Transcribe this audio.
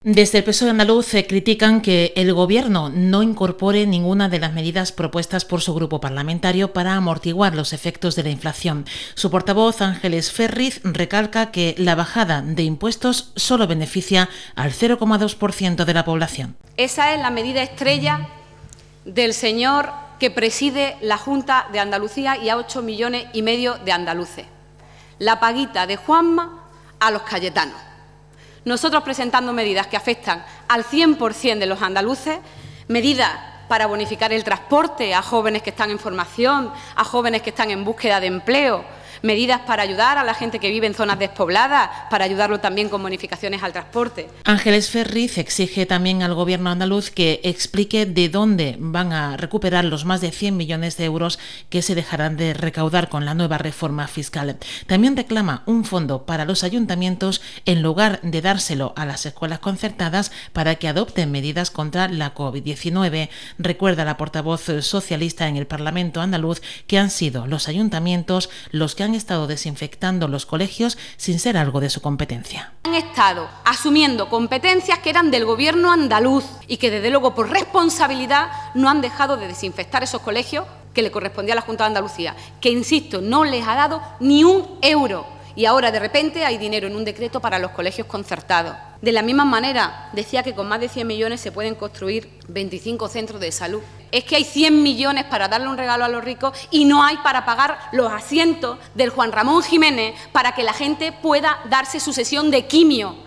Desde el PSOE andaluz critican que el Gobierno no incorpore ninguna de las medidas propuestas por su grupo parlamentario para amortiguar los efectos de la inflación. Su portavoz, Ángeles Ferriz, recalca que la bajada de impuestos solo beneficia al 0,2% de la población. Esa es la medida estrella del señor que preside la Junta de Andalucía y a 8,5 millones de andaluces. La paguita de Juanma a los cayetanos. Nosotros presentando medidas que afectan al 100% de los andaluces, medidas para bonificar el transporte a jóvenes que están en formación, a jóvenes que están en búsqueda de empleo, medidas para ayudar a la gente que vive en zonas despobladas, para ayudarlo también con bonificaciones al transporte. Ángeles Ferriz exige también al Gobierno andaluz que explique de dónde van a recuperar los más de 100 millones de euros que se dejarán de recaudar con la nueva reforma fiscal. También reclama un fondo para los ayuntamientos en lugar de dárselo a las escuelas concertadas para que adopten medidas contra la COVID-19. Recuerda la portavoz socialista en el Parlamento andaluz que han sido los ayuntamientos los que han estado desinfectando los colegios sin ser algo de su competencia. Han estado asumiendo competencias que eran del Gobierno andaluz y que desde luego por responsabilidad no han dejado de desinfectar esos colegios que le correspondía a la Junta de Andalucía, que insisto, no les ha dado ni un euro. Y ahora de repente hay dinero en un decreto para los colegios concertados. De la misma manera, decía que con más de 100 millones se pueden construir 25 centros de salud. Es que hay 100 millones para darle un regalo a los ricos y no hay para pagar los asientos del Juan Ramón Jiménez para que la gente pueda darse su sesión de quimio.